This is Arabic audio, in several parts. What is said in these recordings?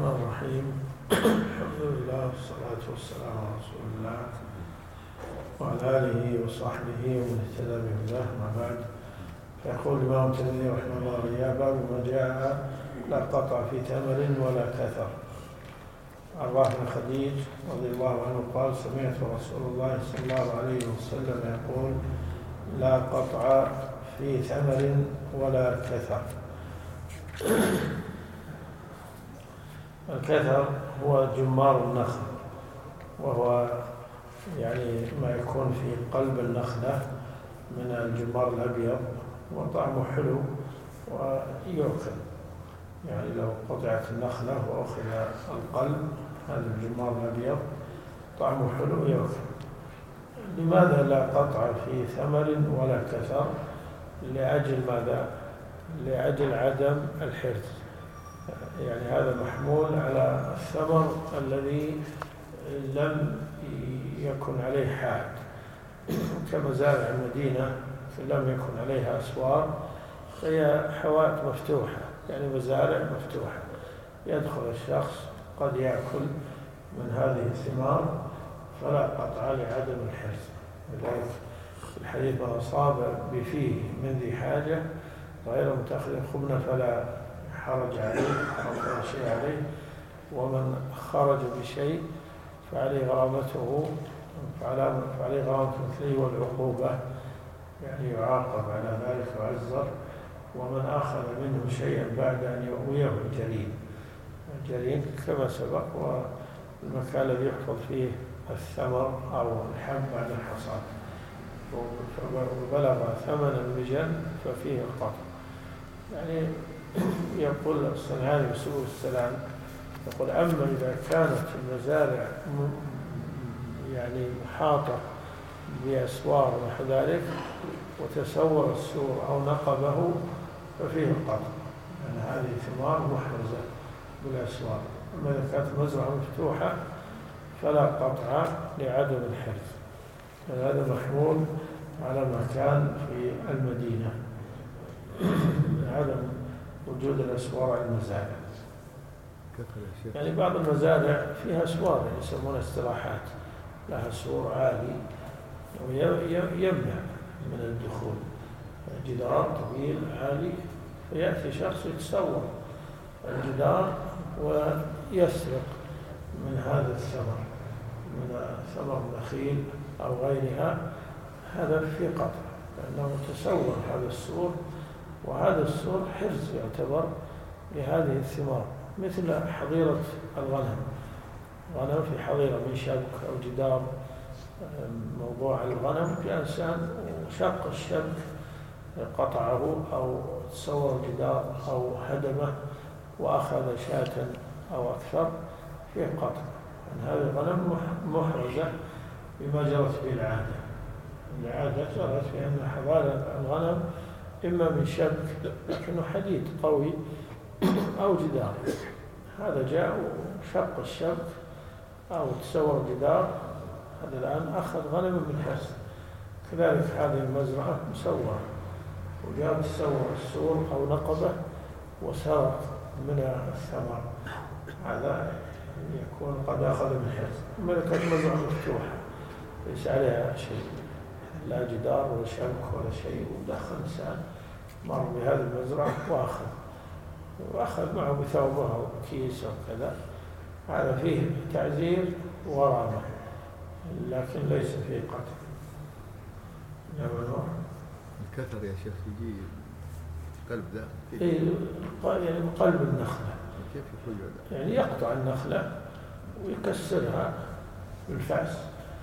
الرحمن الرحيم. الحمد لله والصلاة والسلام على رسول الله وعلى آله وصحبه ومن اهتدى بهداه. ما بعد، فيقول الإمام الترمذي رحمه الله تعالى: باب ما جاء لا قطع في تمر ولا كثر. عن رافع بن خديج رضي الله عنه قال: سمعت رسول الله صلى الله عليه وسلم يقول: لا قطع في ثمر ولا كثر. الكثر هو جمار النخل، وهو يعني ما يكون في قلب النخلة من الجمار الأبيض، وطعمه حلو ويؤكل. يعني لو قطعت النخلة وأخذ القلب، هذا الجمار الأبيض طعمه حلو يؤكل. لماذا لا قطع في ثمر ولا كثر؟ لأجل ماذا؟ لأجل عدم الحرث. يعني هذا محمول على الثمر الذي لم يكن عليه حاد، كمزارع المدينة لم يكن عليها أسوار، هي حوائط مفتوحة، يعني مزارع مفتوحة، يدخل الشخص قد يأكل من هذه الثمار، فلا قطع لعدم الحرث. لذلك الحديث: من أصاب بفيه من ذي حاجة غير متخذ خبنا فلا حرج عليه أو فلا شيء عليه، ومن خرج بشيء فعليه غرامته مثله والعقوبة، يعني يعاقب على ذلك ويعزر. ومن أخذ منه شيئا بعد أن يؤويه الجرين كما سبق، والمكان الذي يحفظ فيه الثمر أو الحب بعد الحصاد، وبلغ ثمنا بجن ففيه القطع. يعني يقول الصنعاني بسبب السلام، يقول: أما إذا كانت المزارع يعني محاطة بأسوار ونحو ذلك، وتسور السور أو نقبه، ففيه القطع، يعني هذه ثمار محرزة بالأسوار. أما إذا كانت مزرعة مفتوحة فلا قطع لعدم الحرث، يعني هذا محمول على ما كان في المدينة، عدم وجود الأسوار على المزارع. يعني بعض المزارع فيها أسوار يسمونها استراحات، لها سور عالي ويمنع من الدخول، جدار طويل عالي، فيأتي شخص يتسور الجدار ويسرق من هذا الثمر، من ثمر النخيل أو غيرها، هذا في قطع، لأنه تسور هذا السور، وهذا السور حرز يعتبر لهذه الثمار، مثل حظيرة الغنم. غنم في حظيرة من شبك أو جدار موضوع الغنم، في إنسان وشق الشبك قطعه أو تصور جدار أو هدمه وأخذ شاة أو أكثر، فيه قطع. يعني هذه الغنم محرزة بما جرت به العادة جرت بأن حظائر الغنم إما من شبك لكنه حديد قوي أو جدار، هذا جاء وشق الشبك أو تسور جدار، هذا الآن أخذ غنم من حرث. كذلك هذه المزرعة مسورة، وجاء تسور السور أو نقبة وسرق من الثمر، هذا يكون قد أخذ من حرث. أما إذا كانت مزرعة مفتوحة ليس عليها شيء، لا جدار ولا شبك ولا شيء، ودخل إنسان مر بهذه المزرعة وأخذ معه بثوبه أو كيس أو كذا، هذا فيه تعزير وغرامة، لكن ليس فيه قتل. الكثر يا شيخ يجي قلب ذا، يعني قلب النخلة، كيف يخرج هذا؟ يعني يقطع النخلة ويكسرها بالفأس.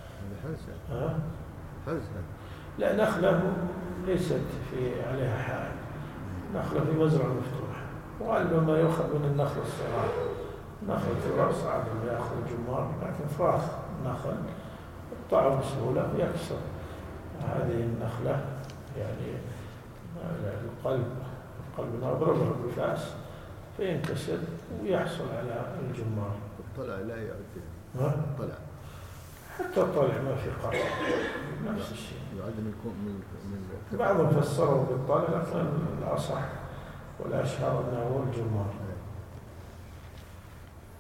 هذا لا، نخلة ليست في عليها حال، نخلة في مزرعة مفتوحة، وغالبا ما يؤخذ من النخل الصغار، نخل كبار صعب يأخذ الجمار، لكن فراخ نخل يقطعه بسهولة ويكسر هذه النخلة، يعني القلب نضربه بالفأس فينكسر ويحصل على الجمار. طلع لا يعد طلع، حتى طلع ما في قطع، نفس الشيء. يعد من بعضهم فسروا بالطلع، لكن الأصح والأشهر أنه هو الجمار.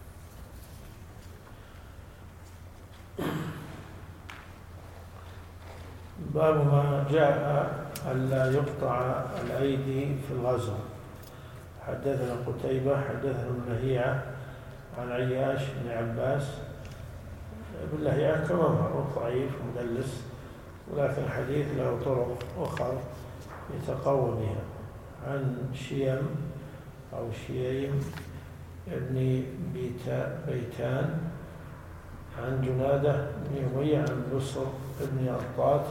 باب ما جاء ألا يقطع الأيدي في الغزو. حدثنا قتيبة حدثنا ابن لهيعة عن عياش بن عباس. ابن لهيعة كما معروف ضعيف مدلس، ولكن الحديث له طرق أخرى يتقوى بها. عن شيم أو شيم ابن بيتان عن جنادة بن أمية عن بصر بن أرطات.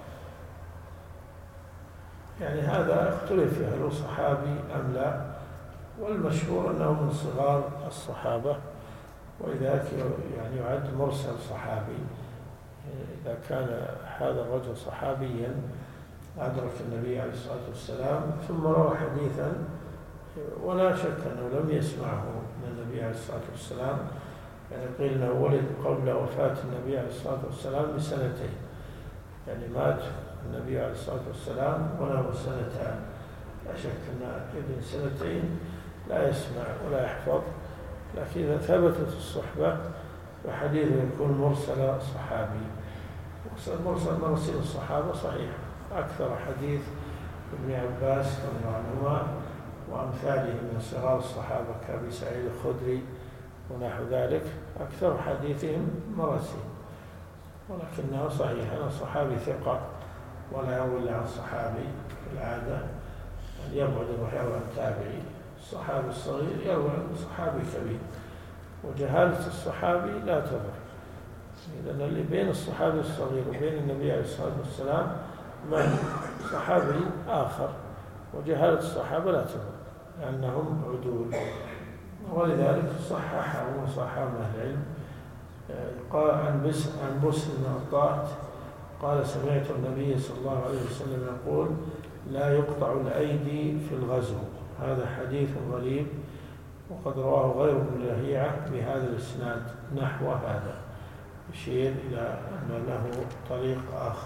يعني هذا اختلف فيه هل هو صحابي أم لا، والمشهور أنه من صغار الصحابة، ولذلك يعني يعد مرسل صحابي. إذا كان هذا الرجل صحابيا أدرك النبي عليه الصلاة والسلام ثم روى حديثا ولا شك أنه لم يسمعه من النبي عليه الصلاة والسلام، يعني قيل أنه ولد قبل وفاة النبي عليه الصلاة والسلام بسنتين، يعني مات النبي عليه الصلاة والسلام وله سنتان. لا شك أن ابن سنتين لا يسمع ولا يحفظ، لكن إذا ثبتت الصحبة فحديثه يكون مرسل صحابي. مرسل الصحابة صحيح. أكثر حديث ابن عباس رضي الله عنهما وأمثاله من صغار الصحابة كأبي سعيد الخدري ونحو ذلك أكثر حديثهم مراسيل، ولكنه صحيح أن الصحابي ثقة ولا يروي عن صحابي في العادة، أن يبعد يروي عن تابعي. الصحابي الصغير يروي عن صحابي كبير، وجهالة الصحابي لا تضر، لأن اللي بين الصحابي الصغير وبين النبي عليه الصلاة والسلام من صحابي آخر، وجهالة الصحابة لا تضر لأنهم عدول. ولذلك صححه وصححه أهل العلم. قال عن بسر بن أرطات قال سمعت النبي صلى الله عليه وسلم يقول لا يقطع الأيدي في الغزو. هذا حديث غريب، وقد رواه غير ابن لهيعة بهذا الإسناد نحو هذا، يشير إلى أن له طريق آخر.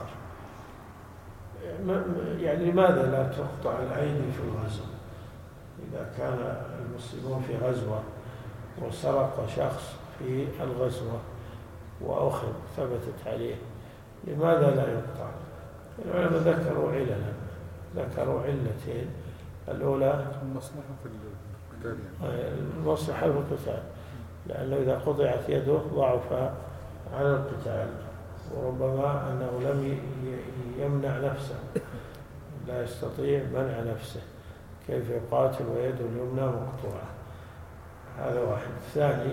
يعني لماذا لا تقطع الأيدي في الغزو؟ إذا كان المسلمون في غزوة وسرق شخص في الغزوة وأخذ ثبتت عليه، لماذا لا يقطع؟ العلماء ذكروا علتين. الأولى المصلحة في القتال، المصلحة في القتال، لأنه إذا قطعت يده ضعف على القتال، وربما أنه لم يمنع نفسه، لا يستطيع منع نفسه، كيف يقاتل ويده اليمنى مقطوعة؟ هذا واحد. الثاني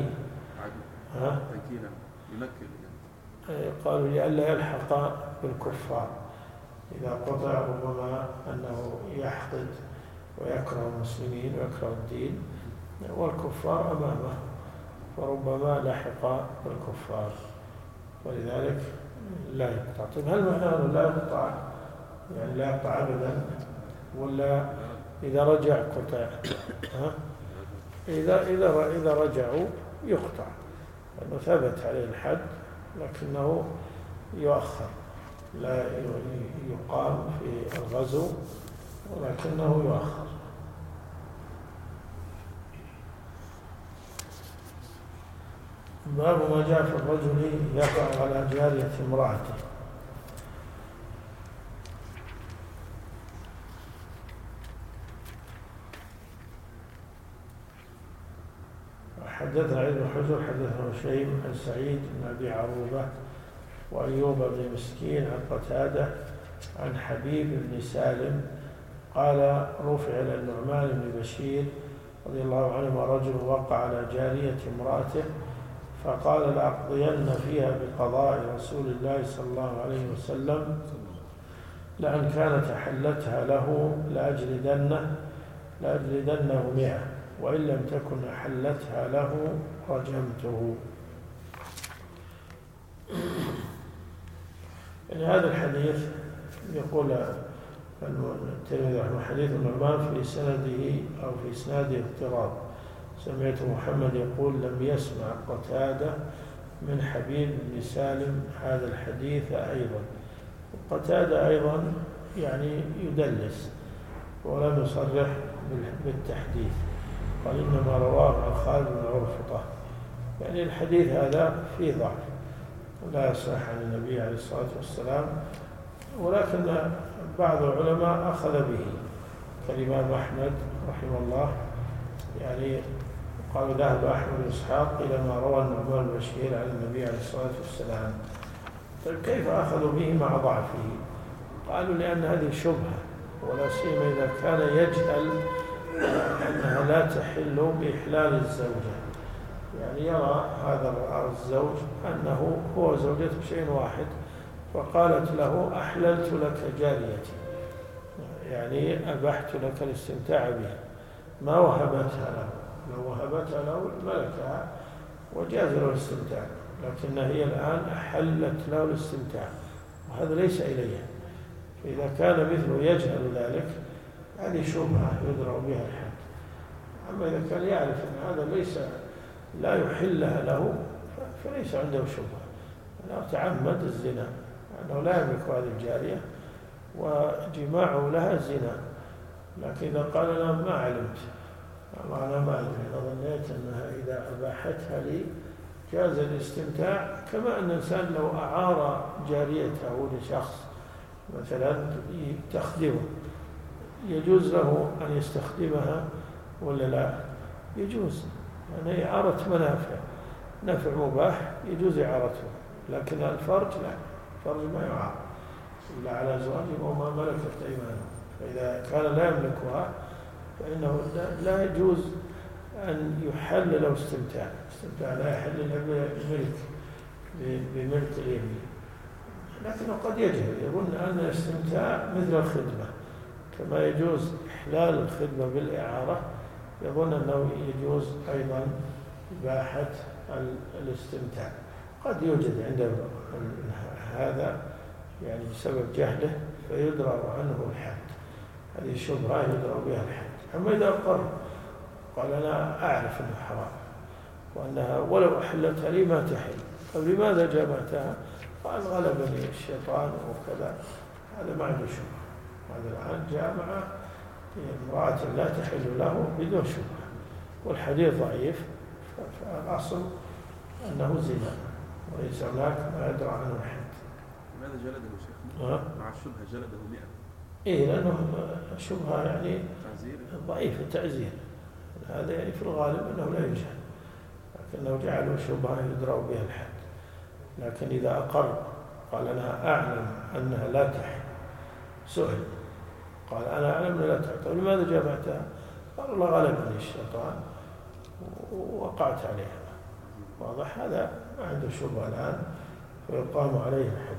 قالوا لئلا يلحق بالكفار، إذا قطع ربما أنه يحقد ويكره المسلمين ويكره الدين والكفار أمامه، فربما لحق بالكفار، ولذلك لا يقطع. طيب هل معناه لا يقطع يعني لا يقطع أبدا، ولا إذا رجع قطع؟ إذا رجعوا يقطع، لأنه ثبت عليه الحد، لكنه يؤخر، لا يقام في الغزو ولكنه يؤخر. باب ما جاء في الرجل يقع على جارية امرأته. حدثنا عيد بن حجر حدثنا هشيم عن سعيد بن أبي عروبة وأيوب بن مسكين عن قتادة عن حبيب بن سالم قال رفع إلى النعمان بن بشير رضي الله عنهما رجل وقع على جارية امرأته فقال لأقضين فيها بقضاء رسول الله صلى الله عليه وسلم، لأن كانت أحلتها له لأجلدنه 100، وإن لم تكن أحلتها له رجمته. يعني هذا الحديث يقول الترمذي حديث النعمان في سنده أو في إسناده اضطراب. سمعت محمد يقول لم يسمع قتادة من حبيب بن سالم هذا الحديث أيضا. قتادة أيضا يعني يدلس ولم يصرح بالتحديث، قال إنما رواه عن خالد بن عرفطة. يعني الحديث هذا فيه ضعف ولا يصح عن النبي عليه الصلاة والسلام ولكن بعض العلماء أخذ به كالإمام أحمد رحمه الله، يعني قال ذهب أحمد وإسحاق إلى ما روى النعمان بن بشير عن النبي عليه الصلاة والسلام. طيب كيف أخذوا به مع ضعفه؟ قالوا لأن هذه شبهة، ولا سيما إذا كان يجهل أنها لا تحل بإحلال الزوجة، يعني يرى هذا الزوج أنه هو زوجته شيء واحد، فقالت له أحللت لك جاريتي، يعني أبحت لك الاستمتاع بها، ما وهبتها له. لو وهبتها له ملكها وجاز له الاستمتاع، لكن هي الآن أحلت له الاستمتاع، وهذا ليس إليها. فإذا كان مثله يجهل ذلك هذه شبهة يدرأ بها الحد. أما إذا كان يعرف أن هذا ليس لا يحلها له فليس عنده شبهة، أنه تعمد الزنا، أنه لا يملك هذه الجارية وجماعه لها زنا. لكن إذا قال أنا ما علمت، أنا ما أدري، أنا ظنيت أنها إذا أباحتها لي جاز الاستمتاع، كما أن الإنسان لو أعار جاريته لشخص مثلا تخدمه يجوز له أن يستخدمها ولا لا؟ يجوز، يعني إعارة منافع، نفع مباح يجوز إعارته، لكن الفرج لا، الفرج ما يعار إلا على زواجه وما ملكت أيمانه. فإذا كان لا يملكها فإنه لا يجوز أن يحل له استمتاع لا يحل إلا بملك اليمين. لكنه قد يجهل، يظن أن الاستمتاع مثل الخدمة، كما يجوز إحلال الخدمة بالإعارة يظن أنه يجوز أيضا إباحة الاستمتاع. قد يوجد عنده هذا يعني بسبب جهله فيدرأ عنه الحد، هذه شبهة يدرأ بها الحد. أما إذا أقر قال أنا أعرف أنه حرام وأنها ولو أحلتها لي ما تحل، طيب لماذا جمعتها؟ قال غلبني الشيطان وكذا، هذا ما عنده شبهة. هذا الآن جامع امرأة لا تحل له بدون شبهة، والحديث ضعيف، فالأصل أنه زنا وليس هناك ما يدرى عنه الحد. لماذا جلده شيخ؟ مع الشبهة جلده 100؟ إيه، لأنه الشبهة يعني ضعيف التعزير، هذا يعني في الغالب أنه لا يجهل، لكنه جعله شبهة يدرأ بها الحد. لكن إذا أقر قال أنا أعلم أنها لا تحل، سئل قال أنا أعلم أنها لا تحل، طيب لماذا جمعتها؟ قال الله غلبني الشيطان ووقعت عليها. واضح؟ هذا ما عنده شبهة الآن فيقام عليه الحد.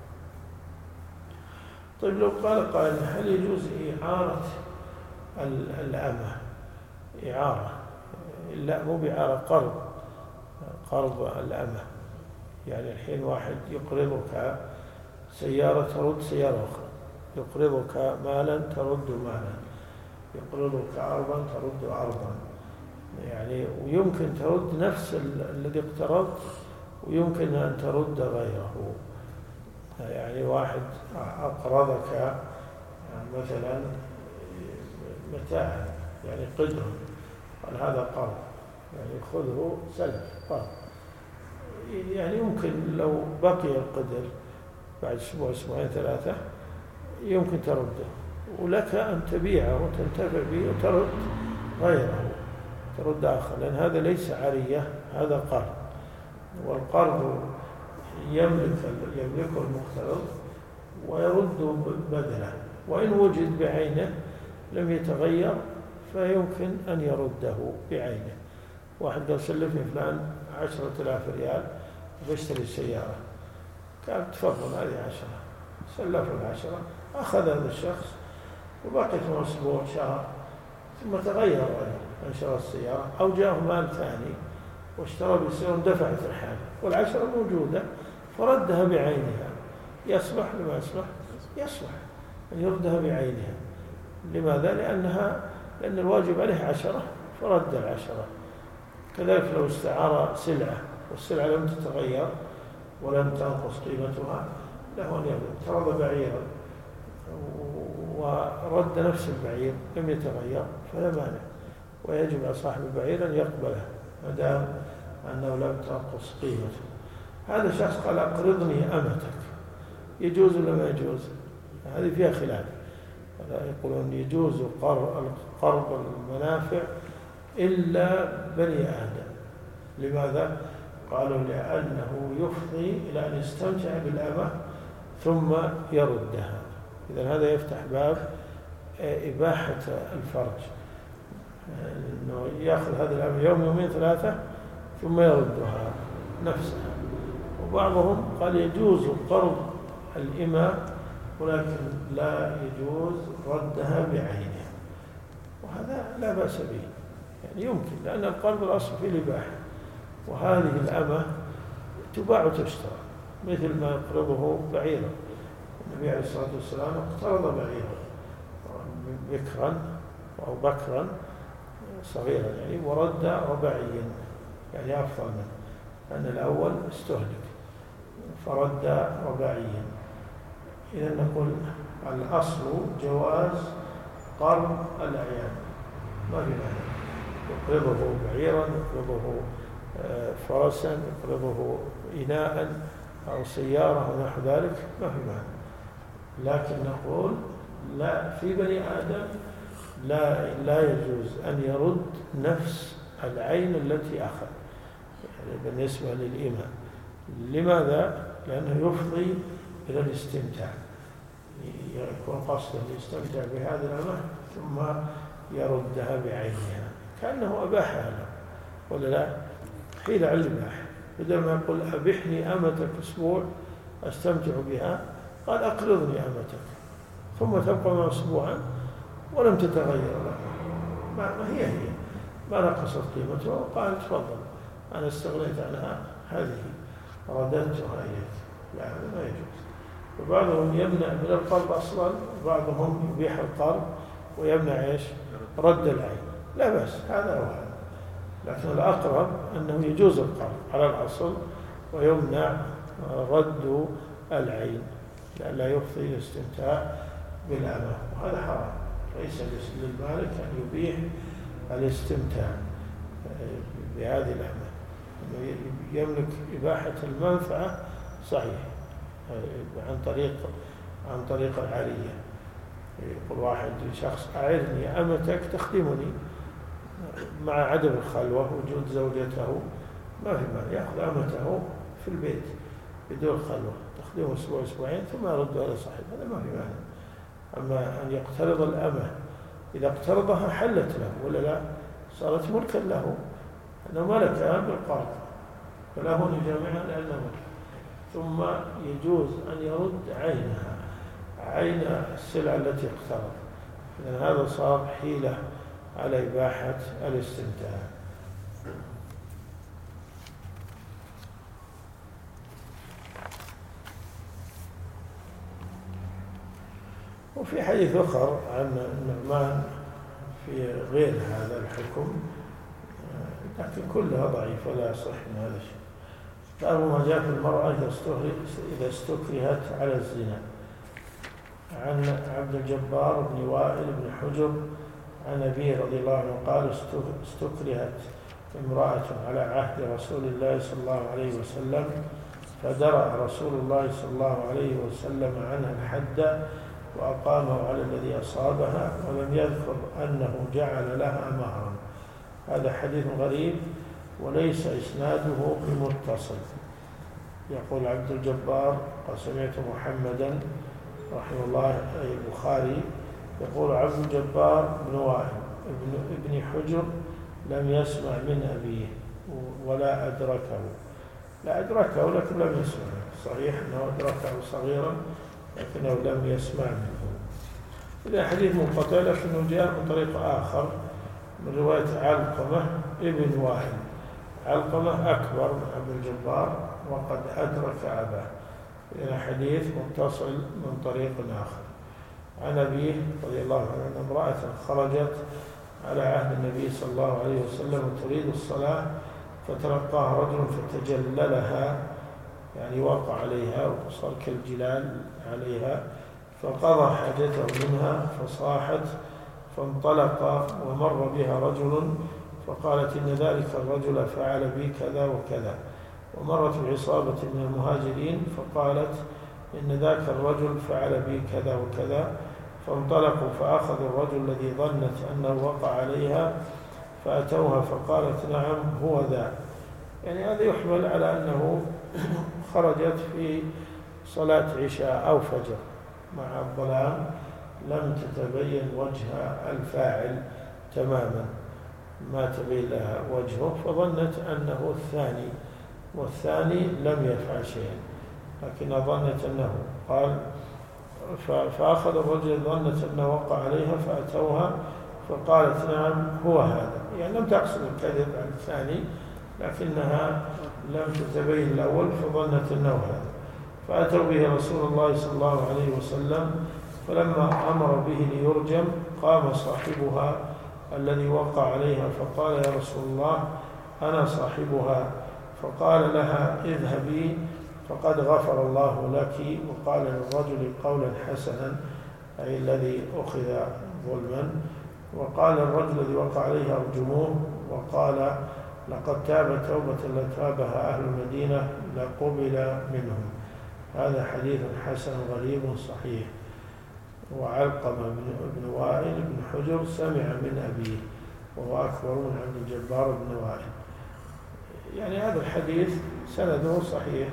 طيب لو قال قائل هل يجوز إعارة الأمة؟ إعارة، لا مو بإعارة، قرض الأمة، يعني الحين واحد يقرضك سيارة ترد سيارة أخرى، يقرضك مالا ترد مالا، يقرضك عرضا ترد عرضا، يعني ويمكن ترد نفس الذي اقترضت ويمكن أن ترد غيره. يعني واحد أقرضك مثلا متاعا يعني قدر، قال هذا قرض، يعني خذه سلف قرض، يعني يمكن لو بقي القدر بعد أسبوع أسبوعين ثلاثة يمكن ترده، ولك أن تبيعه وتنتفع به وترد غيره، ترد آخر، لأن هذا ليس عارية، هذا قرض، والقرض يملكه المقترض ويرد بدله، وإن وجد بعينه لم يتغير فيمكن أن يرده بعينه. واحد قال سلفني فلان 10,000 ريال بشتري سيارة، قال تفضل هذه 10، سلفه 10، أخذ هذا الشخص وبقيت له أسبوع شهر ثم تغير أنشر السيارة أو جاءه مال ثاني واشترى بالسيارة ودفعت الحاجة والعشرة موجودة فردها بعينها، يصلح لما يصلح أن يردها بعينها. لماذا؟ لأن الواجب عليه 10 فرد 10. كذلك لو استعار سلعة والسلعة لم تتغير ولم تنقص قيمتها له أن يرد، ترضى بعيرا ورد نفس البعير لم يتغير فلا مانع، ويجب على صاحب البعير أن يقبله ما دام أنه لم تنقص قيمته. هذا شخص قال أقرضني أمتك، يجوز ولا ما يجوز؟ هذه فيها خلاف. يقولون يجوز قرض المنافع إلا بني آدم. لماذا؟ قالوا لأنه يفضي إلى أن يستمتع بالأمة ثم يردها. إذن هذا يفتح باب إباحة الفرج، أنه يأخذ هذه الأمة يوم يومين ثلاثة ثم يردها نفسها. وبعضهم قال يجوز قرض الإماء ولكن لا يجوز ردها بعينها، وهذا لا بأس به، يعني يمكن، لأن القرض الأصل في الإباحة، وهذه الأمة تباع وتشترى مثل ما يقرضه بعيرا. النبي عليه الصلاة والسلام اقترض بعيرا بكرا أو بكرا صغيرا يعني، ورد ربعيا يعني أفضل منه، لأن الأول استهلك فرد ربعيا. إذا نقول الأصل جواز قرض الأعيان، ما في مانع، يقرضه بعيرا، يقرضه فرسا، يقرضه إناء أو سيارة ونحو ذلك، ما في مانع. لكن نقول لا، في بني آدم لا يجوز أن يرد نفس العين التي أخذ، يعني بالنسبة للإماء. لماذا؟ لأنه يفضي إلى الاستمتاع، يكون قصده يستمتع بهذه الأمة ثم يردها بعينها، كأنه أباحها له ولا لا؟ حيل على الإباحة. بدل ما يقول أبحني أمتك أسبوع أستمتع بها، قال أقرضني أمتك، ثم تبقى مع أسبوعا ولم تتغير لها، ما هي ما نقصت قيمتها، وقال تفضل أنا استغنيت عنها، هذه رددتها إليك. لا، هذا ما يجوز. وبعضهم يمنع من القرض أصلا، وبعضهم يبيح القرض ويمنع إيش؟ رد العين. لا بأس، هذا أو هذا، لكن الأقرب أنه يجوز القرض على الأصل ويمنع رد العين لئلا يفضي الاستمتاع بالأمة، وهذا حرام. ليس للمالك أن يبيح الاستمتاع بهذه الأمة، أنه يملك إباحة المنفعة صحيح عن طريق العارية. يقول واحد شخص أعرني أمتك تخدمني، مع عدم الخلوة وجود زوجته ما في مانع، يأخذ أمته في البيت بدون خلوة، تخدمه أسبوع أسبوعين ثم يردها إلى صاحبها، هذا ما في مانع. أما أن يقترض الأمة، إذا اقترضها حلت له ولا لا؟ صارت ملكا له، أنه ملكها بالقرض، فله أن يجامعها لأنه ملك. ثم يجوز أن يرد عين السلعة التي اقترض، لأن هذا صار حيلة على إباحة الاستمتاع. وفي حديث آخر عن النعمان في غير هذا الحكم، لكن كلها ضعيفة لا يصح من هذا الشيء. باب ما جاء في المرأة إذا استكرهت على الزنا. عن عبد الجبار بن وائل بن حجر عن أبيه رضي الله عنه قال استكرهت امرأة على عهد رسول الله صلى الله عليه وسلم، فدرأ رسول الله صلى الله عليه وسلم عنها الحد وأقامه على الذي أصابها، ولم يذكر أنه جعل لها مهرا. هذا حديث غريب وليس إسناده بمتصل. يقول عبد الجبار قال سمعت محمدا رحمه الله البخاري يقول عبد الجبار بن وائل ابن حجر لم يسمع من أبيه ولا أدركه، لا أدركه لكن لم يسمع. صحيح أنه أدركه صغيرا لكنه لم يسمع منه. إذا حديث منقطع لكنه جاء من طريق آخر من رواية علقمة ابن وائل. علقمة أكبر من عبد الجبار وقد أدرك أباه. إذا حديث متصل من طريق آخر عن أبيه رضي الله عنه أن امرأة خرجت على عهد النبي صلى الله عليه وسلم تريد الصلاة، فتلقاها رجل فتجللها، يعني وقع عليها وصار كالجلال عليها، فقضى حاجته منها فصاحت، فانطلق ومر بها رجل فقالت إن ذلك الرجل فعل بي كذا وكذا. ومرت بعصابة من المهاجرين فقالت إن ذاك الرجل فعل بي كذا وكذا. فانطلقوا فأخذ الرجل الذي ظنت أنه وقع عليها فأتوها فقالت نعم هو ذا. يعني هذا يحمل على أنه خرجت في صلاة عشاء أو فجر مع الظلام، لم تتبين وجه الفاعل تماما، ما تبين لها وجهه، فظنت أنه الثاني، والثاني لم يفعل شيئا لكن ظنت أنه قال. فأخذ الرجل ظنت أنه وقع عليها فأتوها فقالت نعم هو هذا، يعني لم تقصد الكذب عن الثاني لكنها لم تتبين الأول فظنت أنه هذا. فأتوا به رسول الله صلى الله عليه وسلم، فلما أمر به ليرجم قام صاحبها الذي وقع عليها فقال يا رسول الله أنا صاحبها. فقال لها اذهبي فقد غفر الله لك. وقال للرجل قولا حسنا أي الذي أخذ ظلما. وقال الرجل الذي وقع عليها ارجموه. وقال لقد تاب توبة لتابها أهل المدينة لقبل منهم. هذا حديث حسن غريب صحيح. وعلقمة بن وائل بن حجر سمع من أبيه وهو أكبر من عبد الجبار بن وائل. يعني هذا الحديث سنده صحيح،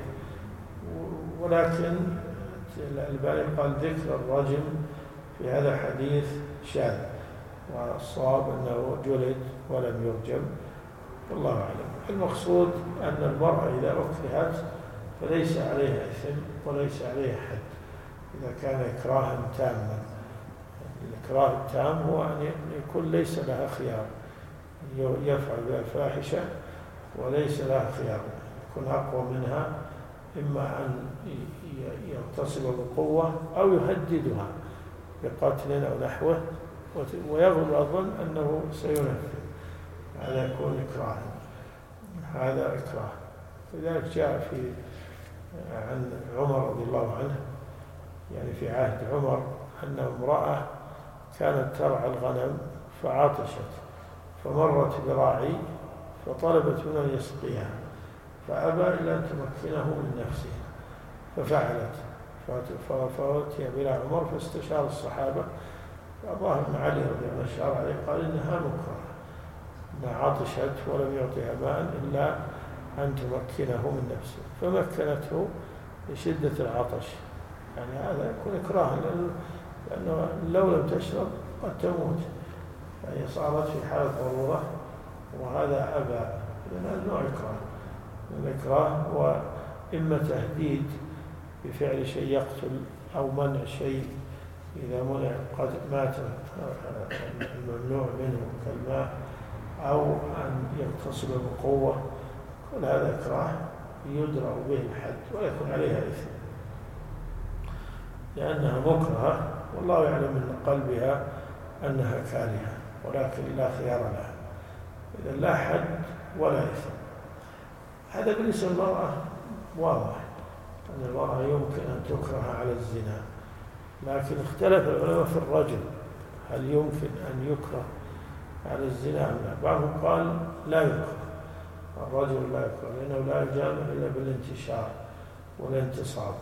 ولكن الألباني قال ذكر الرجم في هذا الحديث شاذ، والصواب أنه جلد ولم يرجم، والله أعلم. المقصود أن المرأة إذا أكرهت فليس عليها إثم وليس عليها حد إذا كان إكراها تاما. الإكراه التام هو أن يكون ليس لها خيار، يفعل بها الفاحشة وليس لها خيار، يكون أقوى منها، إما أن يغتصب بقوة أو يهددها بقتل أو نحوه ويغلب الظن أنه سينفذ، هذا يكون إكراها، هذا إكراه. لذلك جاء عن عمر رضي الله عنه، يعني في عهد عمر، أن امرأة كانت ترعى الغنم فعطشت فمرت براعي فطلبت منه أن يسقيها فأبى إلا أن تمكنه من نفسه ففعلت. فأتي بلا عمر فاستشار الصحابة، فظاهر بن علي رضي الله عنه عليه قال إنها مكرهة، إنها عطشت ولم يعطيها ماء إلا أن تمكنه من نفسه، فمكنته لشدة العطش. يعني هذا يكون إكراها، لأنه لو لم تشرب قد تموت، فهي صارت في حالة ضرورة وهذا أبى، لأن هذا نوع إكراه. الإكراه هو إما تهديد بفعل شيء يقتل أو منع شيء إذا منع قد مات الممنوع منه كالماء، أو أن يغتصب بقوة، كل هذا إكراه يدرأ به الحد ويكون عليها إثم لأنها مكرهة، والله يعلم من قلبها أنها كارهة ولكن لا خيار لها، إذا لا حد ولا إثم. هذا بالنسبة للمرأة واضح أن المرأة يمكن أن تكره على الزنا، لكن اختلف العلماء في الرجل، هل يمكن أن يكره على الزنا أم لا؟ بعضهم قال لا يكره، الرجل لا يكره لأنه لا يجامع إلا بالانتشار والانتصاب،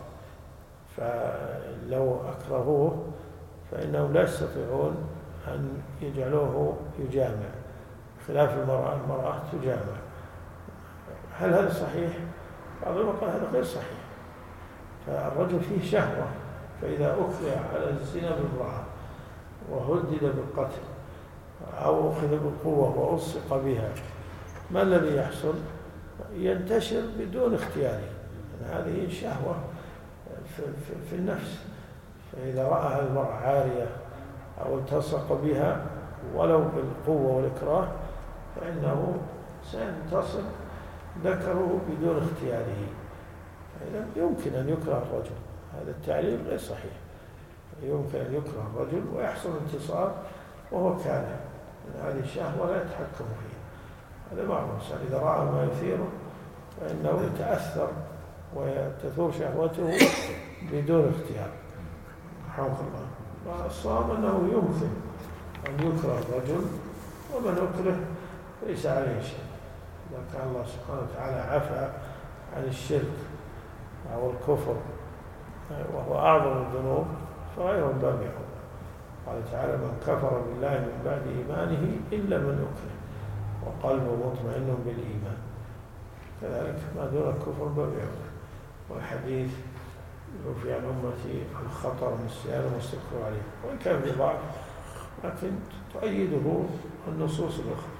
فلو أكرهوه فإنهم لا يستطيعون أن يجعلوه يجامع، خلاف المرأة تجامع. هل هذا صحيح؟ بعضهم قال هذا غير صحيح، فالرجل فيه شهوة، فإذا أكره على الزنا بالامرأة وهدد بالقتل أو أخذ بالقوة وألصق بها، ما الذي يحصل؟ ينتشر بدون اختياره، هذه شهوة في النفس، فإذا رأى المرأة عارية أو التصق بها ولو بالقوة والإكراه فإنه سينتصر ذكره بدون اختياره. إذا يمكن أن يكره الرجل، هذا التعليل غير صحيح، يمكن أن يكره الرجل ويحصل انتصار وهو كاره، هذه الشهوة لا يتحكم فيها، هذا معروف. إذا رأى ما يثيره فإنه يتأثر وتثور شهوته بدون اختيار. حوق الله. الصواب أنه يمكن أن يكره الرجل، ومن أكره ليس عليه شيء إذا كان الله سبحانه وتعالى عفى عن الشرك أو الكفر وهو أعظم الذنوب فغيرهم باب يعود. قال تعالى: من كفر بالله من بعد إيمانه إلا من أكره وقلبه مطمئن بالإيمان. كذلك ما دون الكفر باب يعود. والحديث يوفي عن أمتي الخطر والنسيان والاستكبار عليه، وإن كان في ضعف لكن تؤيده النصوص الأخرى.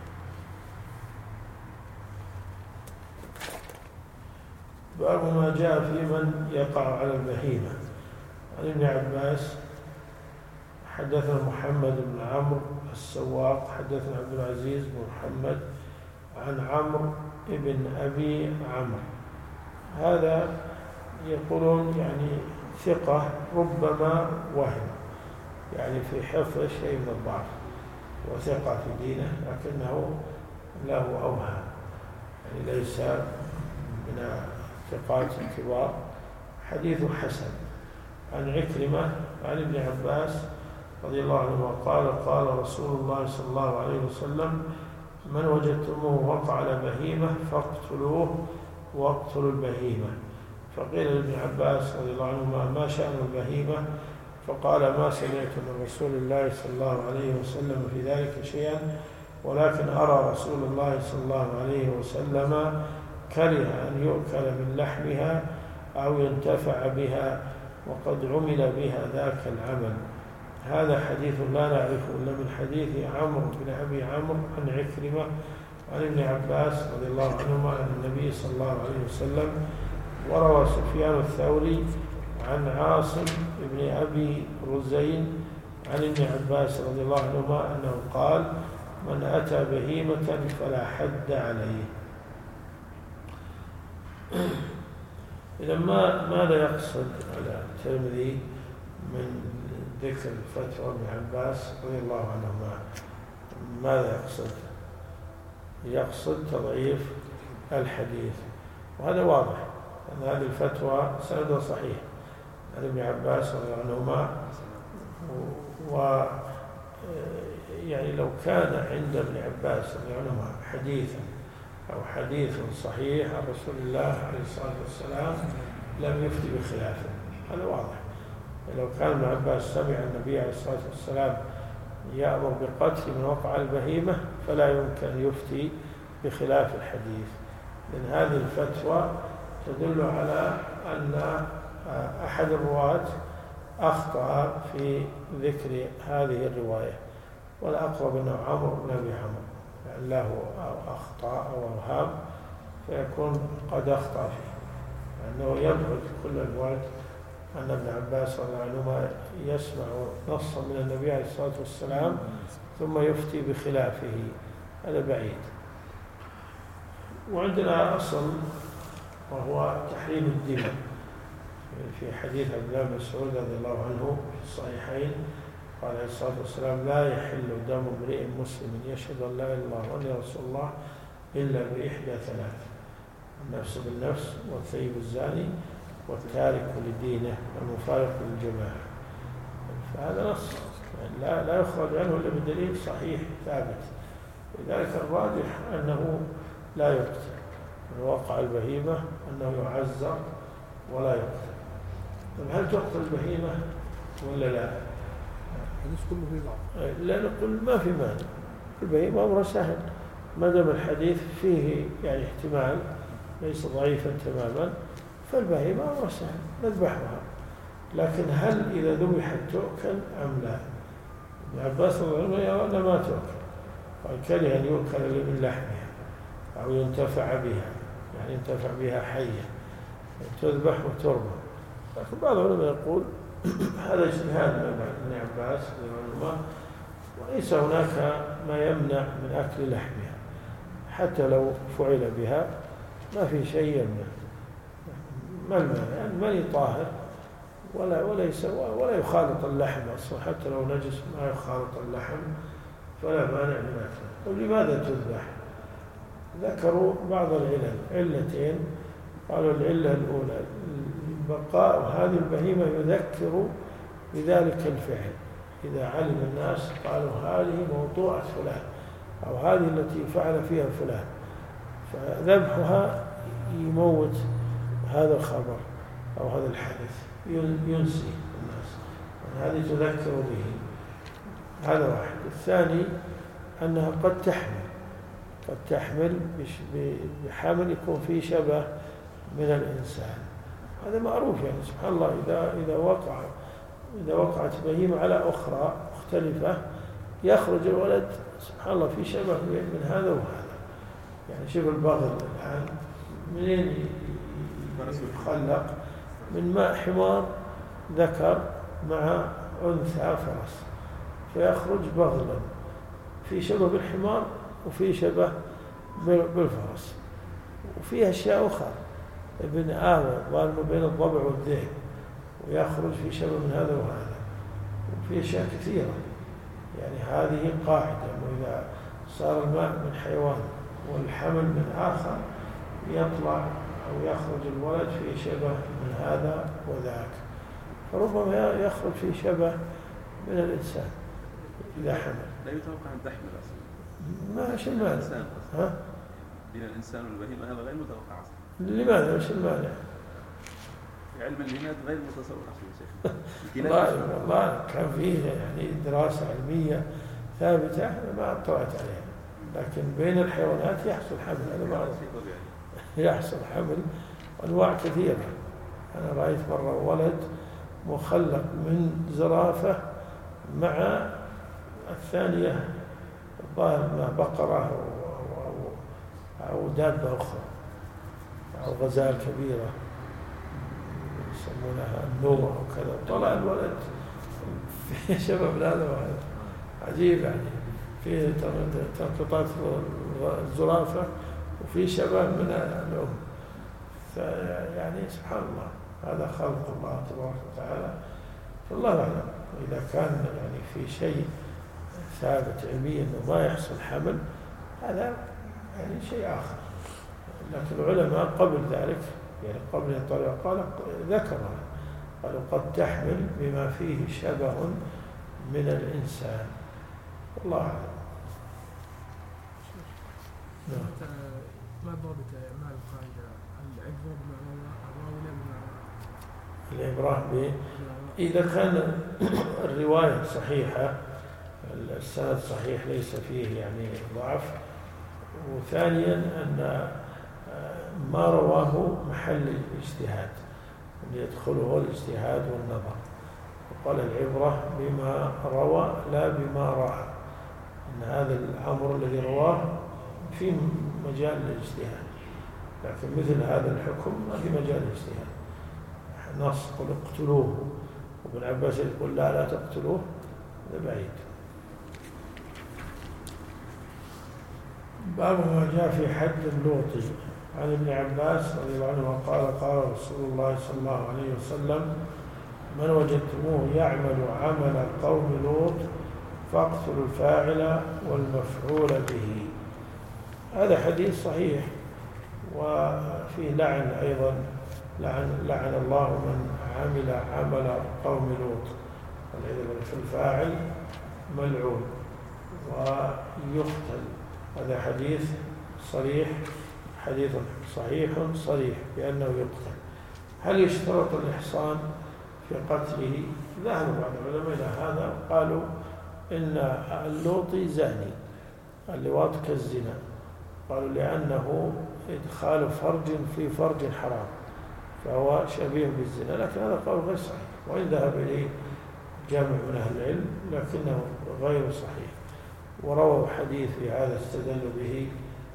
باب ما جاء في من يقع على البهيمة. عن ابن عباس: حدثنا محمد بن عمرو السواق حدثنا عبد العزيز بن محمد عن عمرو بن أبي عمرو. هذا يقولون يعني ثقة ربما وهم، يعني في حفظ شيء من الضعف، وثقة في دينه لكنه له أوهام، يعني ليس من ثقات الكبار. حديث حسن. عن عكرمة عن ابن عباس رضي الله عنه قال: قال رسول الله صلى الله عليه وسلم: من وجدتموه وقع على بهيمة فاقتلوه واقتلوا البهيمة. فقيل لابن عباس رضي الله عنهما: ما شأن البهيمة؟ فقال: ما سمعت من رسول الله صلى الله عليه وسلم في ذلك شيئا، ولكن أرى رسول الله صلى الله عليه وسلم كره أن يؤكل من لحمها أو ينتفع بها، وقد عمل بها ذاك العمل. هذا حديث لا نعرفه إلا من حديث عمرو بن أبي عمرو عن عكرمة عن ابن عباس رضي الله عنهما عن النبي صلى الله عليه وسلم. وروى سفيان الثوري عن عاصم بن أبي رزين عن ابن عباس رضي الله عنهما أنه قال: من أتى بهيمة فلا حد عليه. إذا ماذا يقصد على الترمذي من ذكر فتوى ابن عباس رضي الله عنهما؟ ماذا يقصد؟ يقصد تضعيف الحديث، وهذا واضح أن هذه الفتوى سندها صحيح عن ابن عباس رضي الله عنهما. يعني لو كان عند ابن عباس رضي الله عنهما حديثا أو حديث صحيح عن رسول الله عليه الصلاة والسلام لم يفتي بخلافه، هذا واضح. لو كان ابن عباس سمع النبي عليه الصلاة والسلام يأمر بقتل من وقع البهيمة فلا يمكن أن يفتي بخلاف الحديث، لأن هذه الفتوى تدل على أن أحد الرواة أخطأ في ذكر هذه الرواية، والأقرب أنه عمرو بن أبي عمرو، يعني له أخطاء أو أوهام فيكون قد أخطأ فيه، لأنه يبعد كل الوقت أن ابن عباس رضي الله عنهما يسمع نصا من النبي عليه الصلاة والسلام ثم يفتي بخلافه، هذا بعيد. وعندنا أصل وهو تحريم الدماء في حديث عبد الله بن مسعود رضي الله عنه في الصحيحين، قال عليه الصلاة والسلام: لا يحل دم امرئ مسلم يشهد أن لا إله إلا الله وأني رسول الله إلا بإحدى ثلاث: النفس بالنفس، والثيب الزاني، والتارك لدينه، والمفارق للجماعة. فهذا نص لا يخرج عنه إلا بدليل صحيح ثابت. لذلك الراجح أنه لا يقتل، من وقع البهيمة أنه يعزر ولا يقتل. هل تقتل البهيمة ولا لا؟ الحديث كله في بعض. لا، نقول ما في مانع، البهيمة أمر سهل ما دام الحديث فيه يعني احتمال ليس ضعيفا تماما، فالبهيمة أمر سهل نذبحها. لكن هل إذا ذبحت تؤكل أم لا؟ ابن عباس رضي الله عنه يرى أنها ما تؤكل، قال: كره أن يؤكل من لحمها أو ينتفع بها، يعني ينتفع بها حية، تذبح وترمى. لكن بعض العلماء يقول هذا اجتهاد من ابن عباس رضي الله عنه، وليس هناك ما يمنع من أكل لحمها، حتى لو فعل بها ما في شيء يمنع. ما المانع؟ يعني المني طاهر ولا يخالط اللحم أصلا، حتى لو نجس ما يخالط اللحم فلا مانع من أكله. ولماذا تذبح؟ ذكروا بعض العلل، علتين. قالوا: العلة الأولى بقاء هذه البهيمة يذكر بذلك الفعل، إذا علم الناس قالوا هذه موضوعة فلان أو هذه التي فعل فيها فلان، فذبحها يموت هذا الخبر. أو هذا الحدث ينسي الناس، هذه تذكر به. هذا واحد. الثاني أنها قد تحمل بحمل يكون فيه شبه من الإنسان. هذا معروف يعني سبحان الله، إذا وقعت بهيمة على أخرى مختلفة يخرج الولد سبحان الله في شبه من هذا وهذا. يعني شوف البغل الآن منين يخلق؟ من ماء حمار ذكر مع أنثى فرس، فيخرج بغلا في شبه بالحمار وفي شبه بالفرس. وفي أشياء أخرى ابن ظالم بين الضبع والذئب ويخرج في شبه من هذا وهذا. وفي أشياء كثيرة يعني هذه قاعدة، وإذا صار الماء من حيوان والحمل من آخر يطلع أو يخرج الولد في شبه من هذا وذاك، فربما يخرج في شبه من الإنسان إذا حمل. لا يتوقع أن تحمل أصلا. ما إيش المانع؟ بين الإنسان والبهيمة هذا غير متوقع أصلا. لماذا؟ إيش المانع؟ علم الجينات غير متصور أصلا يا شيخ. والله كان فيه يعني دراسة علمية ثابتة ما اطلعت عليها، لكن بين الحيوانات يحصل حمل، هذا معروف. يحصل حمل أنواع كثيرة. أنا رأيت مرة ولد مخلق من زرافة مع الثانية الظاهر بقرة أو دابة أخرى أو غزال كبيرة يسمونها النوع أو كذا. طلع الولد في شبه من هذا وهذا عجيب، يعني فيه تنقطات الزرافة وفي شبه من الأم. يعني سبحان الله، هذا خلق الله تبارك وتعالى. فالله أعلم. إذا كان يعني في شيء ثابت علميا أنه ما يحصل حمل هذا يعني شيء آخر. لكن العلماء قبل ذلك يعني قبل الطريقة قالوا قد تحمل بما فيه شبه من الإنسان. الله أعلم. ما ضابط إعمال القاعدة العبرة العبرة إذا كان الرواية صحيحة، السند صحيح ليس فيه يعني ضعف، وثانيا أن ما رواه محل الاجتهاد يدخله الاجتهاد والنظر. وقال العبرة بما روى لا بما رأى، أن هذا الأمر الذي رواه في مجال الاجتهاد، لكن مثل هذا الحكم ما في مجال الاجتهاد. نص قل اقتلوه، وابن عباس يقول لا تقتلوه، هذا بعيد. باب ما جاء في حد اللوطي. عن ابن عباس رضي الله عنه قال قال رسول الله صلى الله عليه وسلم من وجدتموه يعمل عمل قوم لوط فاقتلوا الفاعل والمفعول به. هذا حديث صحيح، وفيه لعن أيضا، لعن الله من عمل عمل قوم لوط، في الفاعل ملعون ويقتل. هذا حديث صريح، حديث صحيح صريح بأنه يقتل. هل يشترط الإحصان في قتله؟ ذهب بعض العلماء إلى هذا، قالوا إن اللوطي زاني، اللواط كالزنا، قالوا لأنه إدخال فرج في فرج حرام فهو شبيه بالزنا، لكن هذا قول غير صحيح، وإن ذهب إليه جامع من أهل العلم لكنه غير صحيح. ورووا حديث في هذا استدل به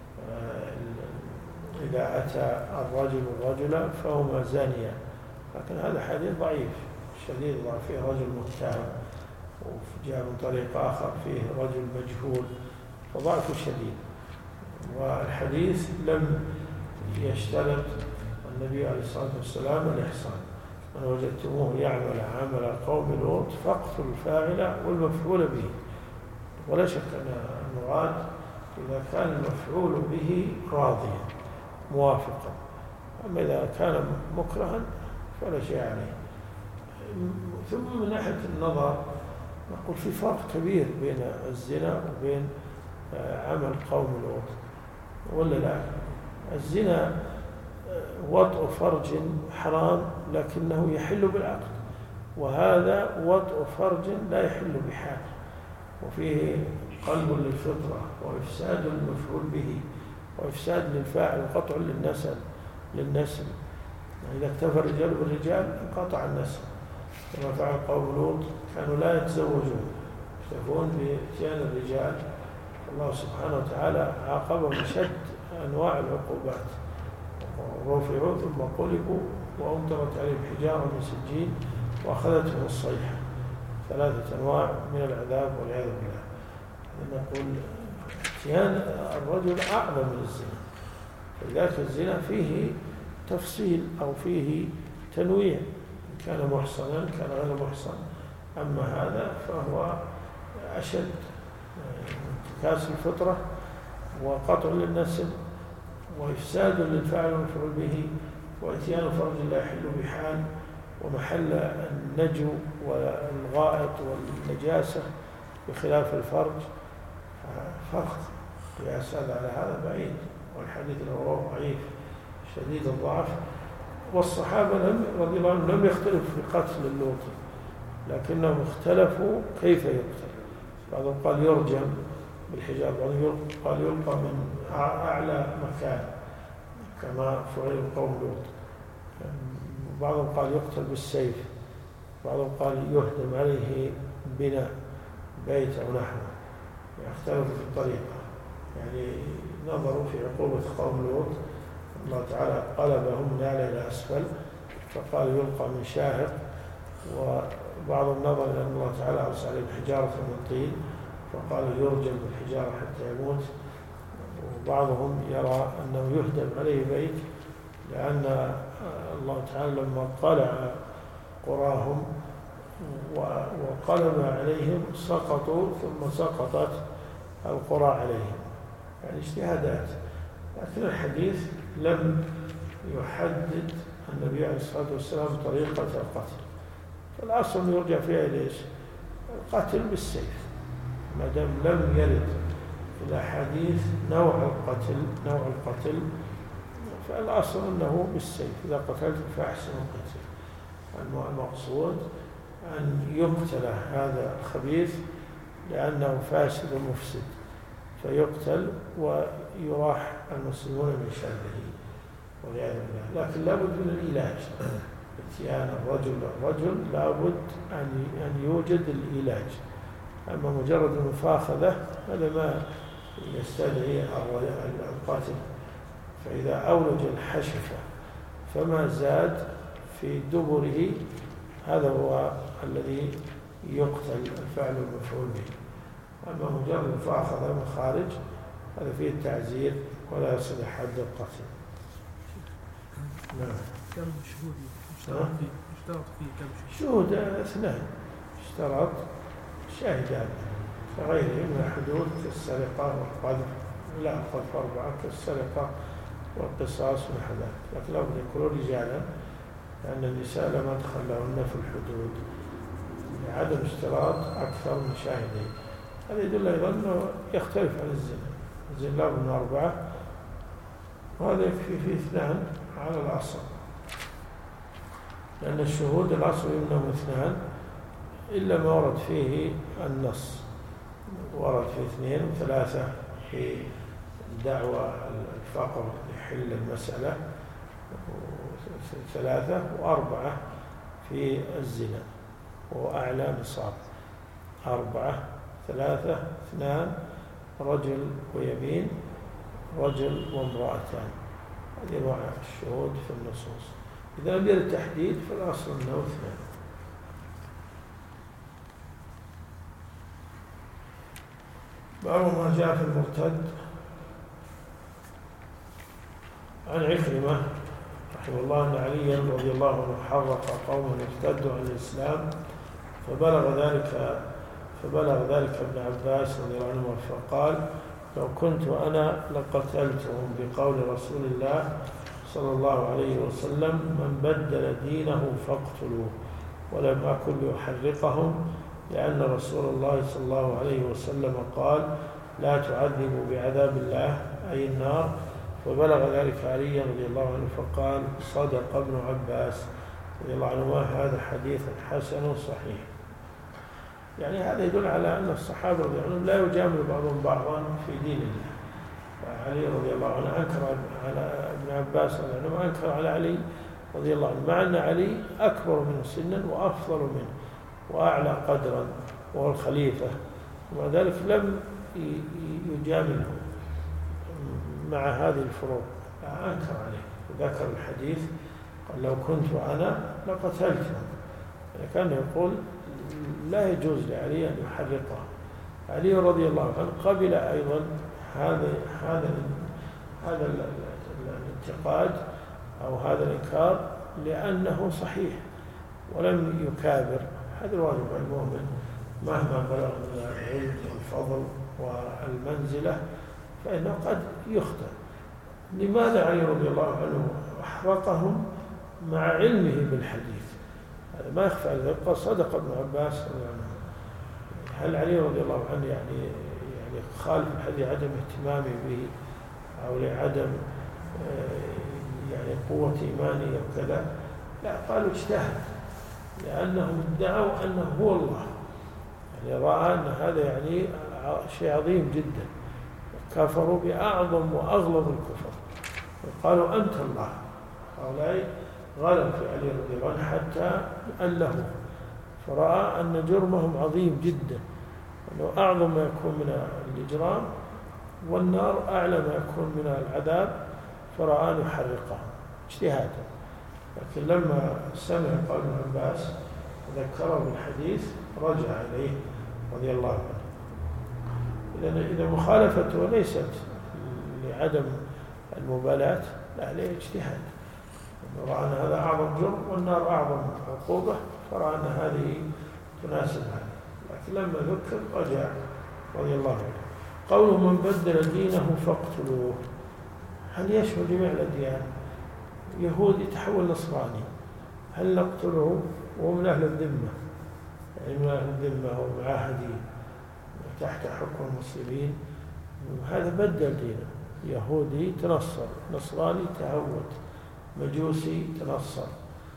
إذا أتى الرجل فهما زانيا، لكن هذا حديث ضعيف شديد ضعف، فيه رجل متهم، وجاء من طريق آخر فيه رجل مجهول، فضعف شديد. والحديث لم يشترط النبي عليه الصلاة والسلام الإحصان. من وجدتموه يعمل عمل قوم لوط فاقتلوا الفاعل والمفعول به. ولا شك أن المراد إذا كان المفعول به راضيا موافقا، أما إذا كان مكرها فلا شيء عليه. ثم من ناحية النظر نقول في فرق كبير بين الزنا وبين عمل قوم لوط، ولا لا؟ الزنا وطء فرج حرام لكنه يحل بالعقد، وهذا وطء فرج لا يحل بحال، وفيه قلب للفطرة وإفساد المفعول به وإفساد للفاعل وقطع للنسل. إذا اكتفى الرجال بالرجال انقطع النسل، كما فعل قوم لوط، كانوا لا يتزوجون، يكتفون بإتيان الرجال. الله سبحانه وتعالى عاقبهم بشد أنواع العقوبات، ورفعوا ثم قلبوا وأمطرت عليهم حجارة من سجيل وأخذتهم الصيحة. 3 أنواع من العذاب والعياذ بالله. نقول اتيان الرجل أعظم من الزنا، فلذلك الزنا فيه تفصيل أو فيه تنويع، إن كان محصنا كان غير محصن. أما هذا فهو أشد، انتكاس الفطرة وقطع للنسل وإفساد للفاعل والمفعول به وإتيان فرج لا يحل بحال ومحل النجو والغائط والنجاسة بخلاف الفرج. فرق قياس هذا على هذا بعيد، والحديث الرواه ضعيف شديد الضعف. والصحابة رضي الله عنهم لم يختلفوا في قتل اللوطي، لكنهم اختلفوا كيف يقتل. بعضهم قال يرجم بالحجاب، بعضهم قال يلقى من أعلى مكان كما فعل قوم لوط، بعضهم قال يقتل بالسيف، بعضهم قال يهدم عليه بناء بيت أو نحوه. يختلف في الطريقة، يعني نظروا في عقوبة قوم لوط، الله تعالى قلبهم من أعلى إلى أسفل فقال يلقى من شاهق، وبعضهم نظر إلى أن الله تعالى أرسل عليهم حجارة من طين فقال يرجم بالحجارة حتى يموت، وبعضهم يرى أنه يهدم عليه بيت، لأن الله تعالى لما قلع قراهم وقلب عليهم سقطوا ثم سقطت القرى عليهم، يعني اجتهادات. لكن الحديث لم يحدد النبي عليه الصلاة والسلام طريقة القتل، فالأصل يرجع فيها ليش؟ القتل بالسيف، ما دام لم يرد في الأحاديث نوع القتل فالأصل أنه بالسيف، إذا قتلت فأحسن القتل. المقصود أن يقتل هذا الخبيث لأنه فاسد ومفسد، فيقتل ويراح المسلمون من شره والعياذ بالله. لكن لابد من العلاج، اتيان الرجل لابد أن يوجد العلاج. أما مجرد المفاخذة هذا ما يستدعي القتل. فإذا أولج الحشفة فما زاد في دبره هذا هو الذي يقتل الفعل المفعول به. أما مجرد فأخذ من خارج هذا فيه التعزير ولا يصل حد القتل. نعم. كم شهود اشترط فيه كم شهود؟ 2 اشترط شاهدان كغيره من الحدود كالسرقة والقذف، لا القذف 4 كالسرقة والقصاص ونحو ذلك، لكن لابد أن يكونوا رجالا لأن النساء لا مدخل لهن في الحدود لعدم اشتراط أكثر من شاهدين. هذا يدل أيضا أنه يختلف عن الزنا. الزنا لابد من 4 وهذا يكفي فيه 2 على الأصل، لأن الشهود الأصل منهم 2 إلا ما ورد فيه النص، ورد فيه 2 و3 في دعوى الفقر يحل المسألة، 3 و4 في الزنا وهو أعلى نصاب. 4 3 2 رجل ويمين، رجل وامرأتان، هذه أنواع الشهود في النصوص. إذا لم يرد التحديد فالأصل أنه 2. باب ما جاء في المرتد. عن عكرمة رحمه الله أن عليا رضي الله عنه حرق قوما ارتدوا عن الإسلام فبلغ ذلك ابن عباس رضي الله عنه فقال لو كنت أنا لقتلتهم بقول رسول الله صلى الله عليه وسلم من بدل دينه فاقتلوه، ولم أكن لأحرقهم لأن رسول الله صلى الله عليه وسلم قال لا تعذبوا بعذاب الله أي النار فبلغ ذلك علي رضي الله عنه فقال صدق ابن عباس رضي الله عنهما هذا حديث حسن صحيح. يعني هذا يدل على أن الصحابة رضي الله عنهم لا يجامل بعضهم بعضا في دين الله. علي رضي الله عنه أنكر على ابن عباس رضي الله عنه، أنكر على علي رضي الله عنه، مع أن علي أكبر منه سنا وأفضل منه وأعلى قدرا وهو الخليفة، ومع ذلك لم يجامله مع هذه الفروق، أنكر عليه وذكر الحديث قال لو كنت أنا لقتلته. كان يقول لا يجوز لعلي أن يحرقه. علي رضي الله عنه قبل أيضا هذا الانتقاد أو هذا الإنكار لأنه صحيح ولم يكابر. هذا الواجب على المؤمن مهما بلغ من العلم والفضل والمنزلة فإنه قد يخطئ. لماذا علي رضي الله عنه أحرقهم مع علمه بالحديث؟ هذا ما يخفى على ذلك. قال صدق ابن عباس رضي الله عنه. هل علي رضي الله عنه يعني خالف الحديث عدم اهتمامه به أو لعدم يعني قوة إيمانه وكذا؟ لا، قالوا اجتهد لأنهم ادعوا أنه هو الله، يعني رأى أن هذا يعني شيء عظيم جدا، كفروا بأعظم وأغلظ الكفر وقالوا أنت الله. هؤلاء غلب في علي رضي الله عنه حتى أله، فرأى أن جرمهم عظيم جدا، أنه أعظم ما يكون من الإجرام والنار أعلى ما يكون من العذاب، فرأى أن يحرقه اجتهادا. لكن لما سمع قول ابن عباس ذكره بالحديث رجع إليه رضي الله عنه. إذا مخالفته ليست لعدم المبالاة، لا، لاجتهاد، رأى أن هذا أعظم جرم والنار أعظم عقوبة، فرأى أن هذه تناسب هذا. لكن لما ذكر رجع رضي الله عنه. قوله من بدل دينه فاقتلوه، هل يشمل جميع الأديان؟ يهودي تحول نصراني، هل نقتله وهو من أهل الذمة؟ يعني من أهل الذمة ومعاهدين تحت حكم المسلمين، هذا بدل دينه. يهودي تنصر، نصراني تهود، مجوسي تنصر.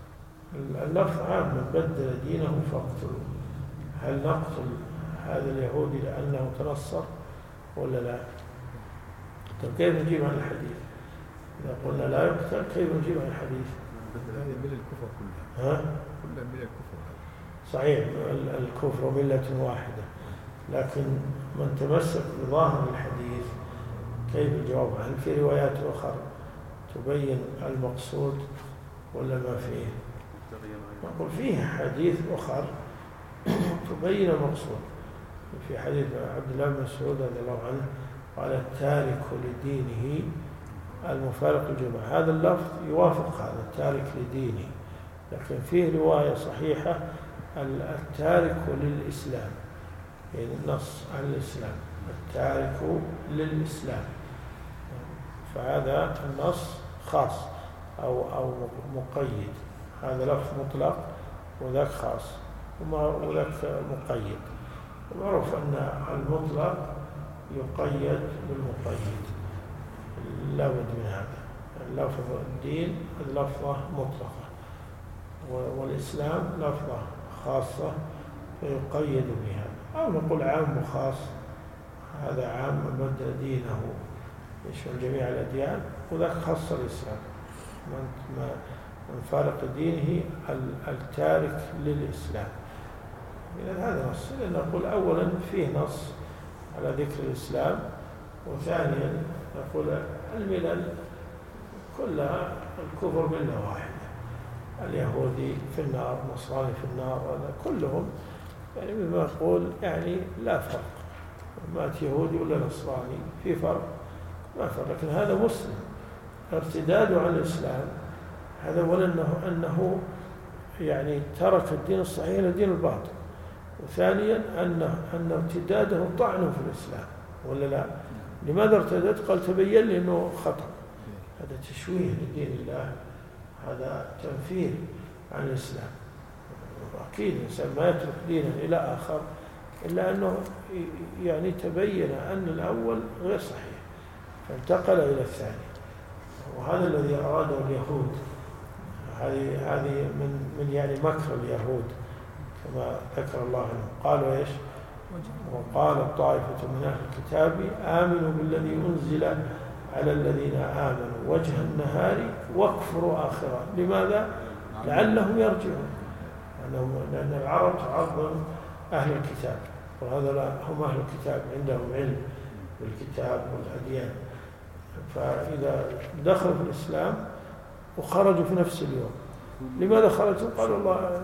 اللفظ عام من بدل دينه فاقتلوه. هل نقتل هذا اليهودي لأنه تنصر ولا لا؟ طيب كيف نجيب عن الحديث؟ إذا قلنا لا يقتل كيف نجيب عن الحديث؟ هذه من الكفر كلها. كلها من الكفر. صحيح، الكفر ملة واحدة، لكن من تمسك بظاهر الحديث كيف الجواب؟ هل في روايات أخرى تبين المقصود ولا ما فيه؟ نقول فيه حديث أخر تبين المقصود. في حديث عبد الله بن مسعود رضي الله عنه قال التارك لدينه المفارق الجماعة. هذا اللفظ يوافق هذا التارك لدينه، لكن فيه رواية صحيحة التارك للإسلام، يعني النص عن الإسلام التارك للإسلام، فهذا النص خاص أو مقيد. هذا لفظ مطلق وذاك خاص وذاك مقيد. ومعروف أن المطلق يقيد بالمقيد، لا بد من هذا. لفظ الدين لفظة مطلقة والإسلام لفظة خاصة فيقيد بها، أو نقول عام وخاص. هذا عام من بدل دينه يشمل جميع الأديان، وذاك خاص الإسلام من فارق دينه التارك للإسلام. إذن هذا نص. إذن نقول أولا فيه نص على ذكر الإسلام، وثانيا نقول الملل كلها الكفر ملة واحدة، اليهودي في النار، النصراني في النار، كلهم يعني مما يقول يعني لا فرق، مات يهودي ولا نصراني في فرق؟ ما فرق. لكن هذا مسلم ارتداده عن الإسلام هذا أولا أنه يعني ترك الدين الصحيح للدين الباطل، وثانيا أن ارتداده طعن في الإسلام ولا لا؟ لماذا ارتدت؟ قال تبين لي أنه خطأ. هذا تشويه لدين الله، هذا تنفير عن الإسلام. أكيد الإنسان ما يترك دينا إلى آخر إلا أنه يعني تبين أن الأول غير صحيح فانتقل إلى الثاني. وهذا الذي أراده اليهود. هذه من يعني مكر اليهود كما ذكر الله عنهم. قالوا إيش؟ وقال طائفة من أهل الكتاب آمنوا بالذي أنزل على الذين آمنوا وجه النهار واكفروا آخره. لماذا؟ لعلهم يرجعون. لأن العرب تعظم أهل الكتاب، وهذا هم أهل الكتاب عندهم علم بالكتاب والأديان، فإذا دخلوا في الإسلام وخرجوا في نفس اليوم. لماذا خرجوا؟ قالوا الله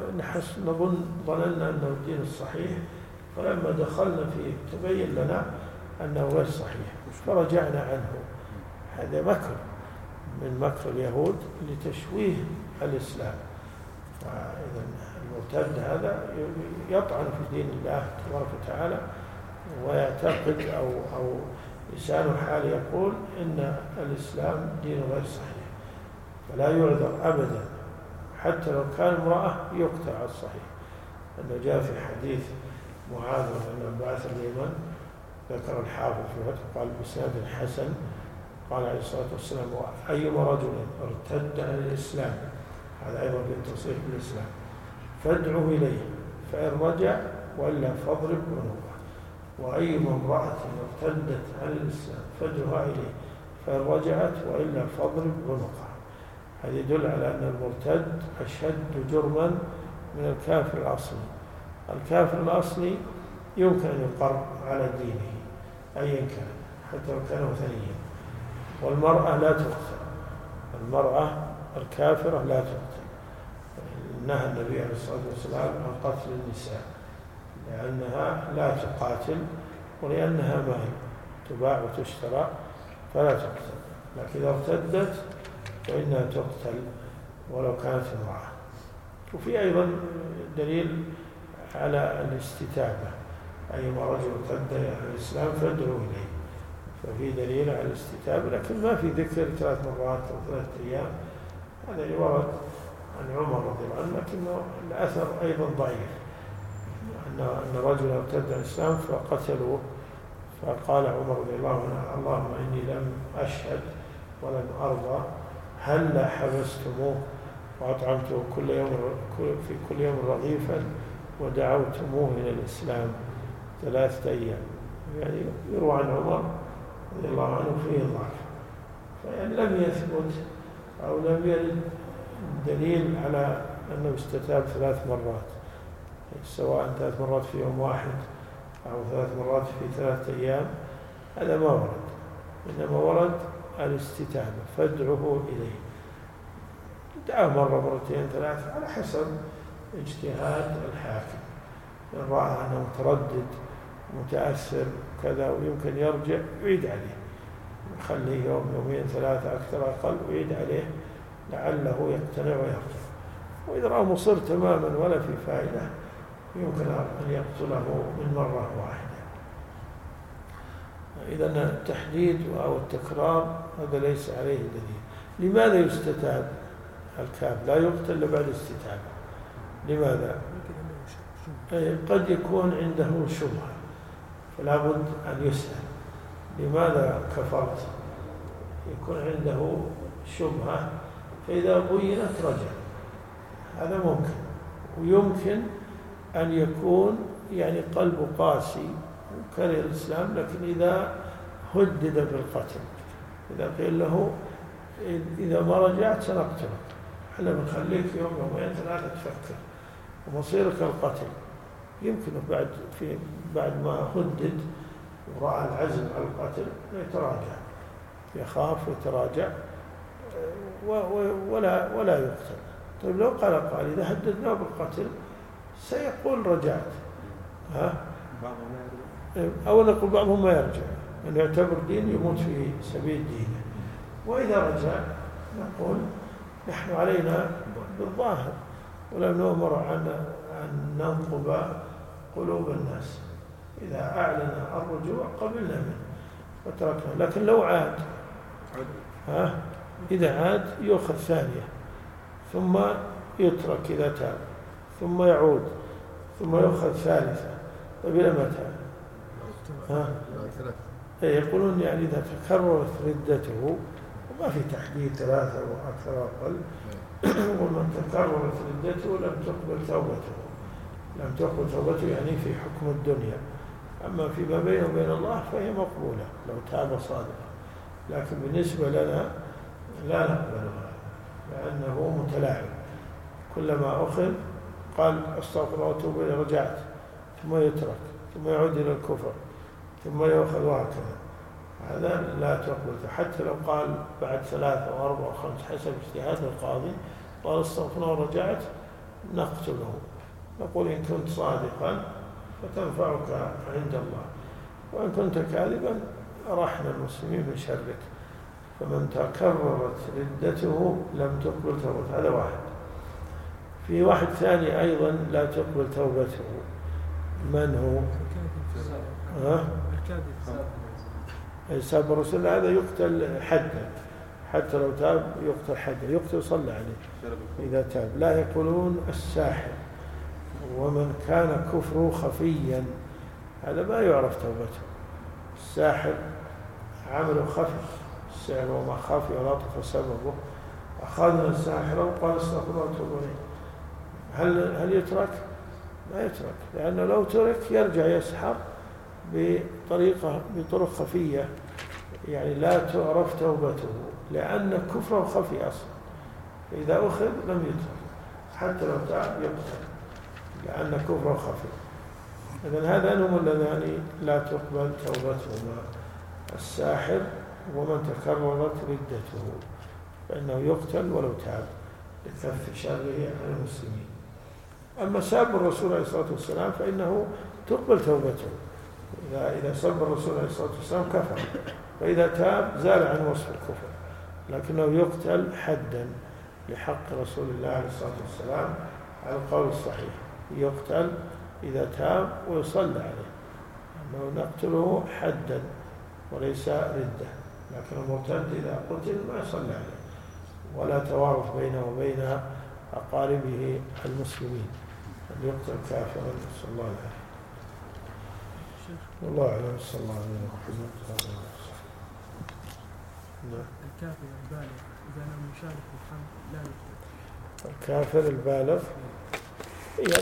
ظننا أنه الدين الصحيح، فلما دخلنا فيه تبين لنا أنه غير صحيح فرجعنا عنه. هذا مكر من مكر اليهود لتشويه الإسلام. فإذا المرتد هذا يطعن في دين الله تبارك وتعالى ويعتقد أو لسان حال يقول إن الإسلام دين غير صحيح، فلا يعذر أبدا حتى لو كان امرأة يقتل على الصحيح. أنه جاء في حديث معاذ أنه بعث اليمن، ذكر الحافظ في فتح قال بسند حسن، قال عليه الصلاة والسلام أيما رجل ارتد عن الإسلام، هذا أيضا في تصريح بالإسلام، فادعه إليه فإن رجع وإلا فاضرب عنقه، وأيما امرأة ارتدت عن الإسلام فادعها إليه فإن رجعت وإلا فاضرب عنقها. هذا يدل على أن المرتد أشد جرما من الكافر الأصلي. الكافر الأصلي يمكن أن يقر على دينه أيا كان حتى لو كان وثنيا، والمرأة لا تقتل. المرأة الكافرة لا تقتل. نهى النبي عليه الصلاة والسلام عن قتل النساء لأنها لا تقاتل ولأنها مال تباع وتشترى فلا تقتل، لكن إذا ارتدت فإنها تقتل ولو كانت امرأة. وفي أيضا دليل على الاستتابة، أيما رجل ارتد عن الإسلام فادعوا إليه، ففي دليل على الاستتابة، لكن ما في ذكر 3 مرات أو 3 أيام. هذا اللي ورد عن عمر رضي الله عنه، لكنه الأثر أيضا ضعيف، أن رجل ارتد عن الإسلام فقتلوه، فقال عمر رضي الله عنه اللهم إني لم أشهد ولم أرضى، هل حبستموه وأطعمته في كل يوم رغيفا ودعوتموه إلى الإسلام 3 أيام. يعني يروى عن عمر رضي الله عنه فيه ضعف، فإن لم يثبت أو لم يرد دليل على أنه استتاب 3 مرات، سواء 3 مرات في يوم واحد أو 3 مرات في 3 أيام، هذا ما ورد. إنما ورد الاستتابة فادعه إليه، دعاه مرة مرتين 3 على حسب اجتهاد الحاكم. إن رأى أنه متردد متأثر كذا ويمكن يرجع يعيد عليه، يخليه يوم 2 3 أكثر أقل ويعيد عليه لعله يقتنع ويرجع. وإذا رأى مصر تماما ولا في فائدة يمكن أن يقتله من مرة واحدة. إذا التحديد أو التكرار هذا ليس عليه دليل. لماذا يستتاب الكافر؟ لا يقتل إلا بعد استتابة. لماذا؟ قد يكون عنده شبهة فلا بد أن يسأل لماذا كفرت، يكون عنده شبهة، فإذا بينت رجع، هذا ممكن. ويمكن أن يكون يعني قلبه قاسي وكره الإسلام، لكن إذا هدد بالقتل، إذا قيل له إذا ما رجعت سنقتلك، احنا بنخليك يوم 2 3 تفكر ومصيرك القتل، يمكن بعد ما هدد ورأى العزم على القتل يتراجع، يخاف ويتراجع ولا يقتل. طيب لو قال إذا هددناه بالقتل سيقول رجعت، أو نقول بعضهم ما يرجع، أن يعتبر دين يموت في سبيل دينه. وإذا رجع نقول نحن علينا بالظاهر ولا نؤمر أن ننقب قلوب الناس، إذا أعلن الرجوع قبلنا منه وتركنا. لكن لو عاد إذا عاد يؤخذ 2 ثم يترك إذا تاب، ثم يعود، ثم يؤخذ 3. طيب إلى متى؟ يقولون يعني إذا تكررت ردته ما في تحديد 3 وأكثر وأقل. ومن تكررت ردته لم تقبل توبته. لم تقبل توبته يعني في حكم الدنيا. أما فيما بينه وبين الله فهي مقبولة لو تاب صادقا، لكن بالنسبة لنا لا نقبلها لأنه متلاعب. كلما أخذ قال أستغفر الله وأتوب إليه رجعت، ثم يترك، ثم يعود إلى الكفر، ثم يأخذ وهكذا. هذا لا تقبل. حتى لو قال بعد 3 أو 4 أو 5 حسب اجتهاد القاضي قال استغفر الله ورجعت، نقتله، نقول إن كنت صادقا فتنفعك عند الله، وإن كنت كاذبا أرحنا المسلمين من شرك. فمن تكررت ردته لم تقبل توبته. هذا واحد. في واحد ثاني أيضا لا تقبل توبته. من هو؟ ساب الرسول. هذا يقتل حدا، حتى لو تاب يقتل حدا، يقتل صلى عليه إذا تاب. لا يقولون الساحر ومن كان كفره خفيا هذا ما يعرف توبته. الساحر عمله خفي، السحر وما خفي ولطف سببه. أخذنا الساحر وقال استغفر الله وتوب إليه، هل يترك؟ ما يترك، لأنه لو ترك يرجع يسحر بطرق خفية، يعني لا تعرف توبته، لأن كفره خفي أصلا. إذا أخذ لم يترك، حتى لو تاب يقتل لأن كفره خفي. إذن هذان هم اللذان لا تقبل توبتهما، الساحر ومن تكررت ردته، فإنه يقتل ولو تاب لكف شره عن المسلمين. أما ساب الرسول عليه الصلاة والسلام فإنه تقبل توبته. إذا سب الرسول عليه الصلاة والسلام كفر، فإذا تاب زال عن وصف الكفر، لكنه يقتل حدا لحق رسول الله عليه الصلاة والسلام على القول الصحيح. يقتل إذا تاب ويصلى عليه، أنه نقتله حدا وليس ردة. لكن المرتد إذا قتل ما يصلى عليه، ولا توارث بينه وبين أقاربه المسلمين، أن يقتل كافرا. صلى الله عليه وسلم. والله أعلم. صلى الله عليه وسلم. الكافر البالغ إذا لم يشارك في الحمد لا يقتل. الكافر البالغ يعني